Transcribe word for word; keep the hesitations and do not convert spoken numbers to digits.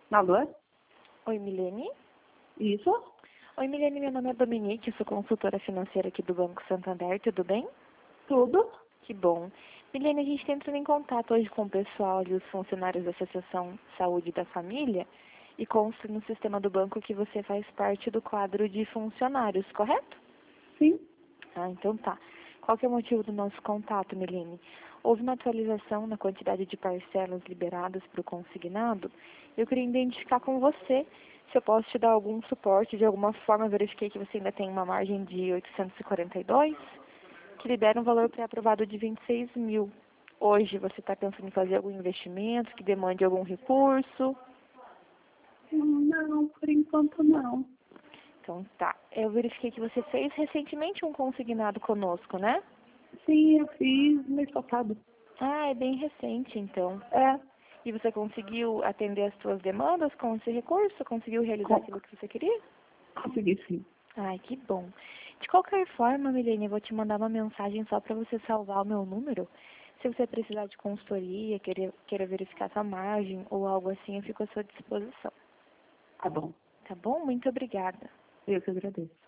Alô? Oi, Milene. Isso? Oi, Milene, meu nome é Dominique, eu sou consultora financeira aqui do Banco Santander, tudo bem? Tudo? Que bom. Milene, a gente está entrando em contato hoje com o pessoal e os funcionários da Associação Saúde da Família e consta no sistema do banco que você faz parte do quadro de funcionários, correto? Sim. Ah, então tá. Qual que é o motivo do nosso contato, Milene? Houve uma atualização na quantidade de parcelas liberadas para o consignado. Eu queria identificar com você se eu posso te dar algum suporte. De alguma forma, eu verifiquei que você ainda tem uma margem de oitocentos e quarenta e dois, que libera um valor pré-aprovado de vinte e seis mil. Hoje, você está pensando em fazer algum investimento que demande algum recurso? Não, por enquanto não. Então tá. Eu verifiquei que você fez recentemente um consignado conosco, né? Sim, eu fiz mês passado. Ah, é bem recente, então. É, E você conseguiu atender as suas demandas com esse recurso? Conseguiu realizar com, aquilo que você queria? consegui sim. Ai, que bom. De qualquer forma, Milene, eu vou te mandar uma mensagem só para você salvar o meu número. Se você precisar de consultoria, querer, queira verificar sua margem ou algo assim, eu fico à sua disposição. Tá bom. Tá bom? Muito obrigada. Eu que agradeço.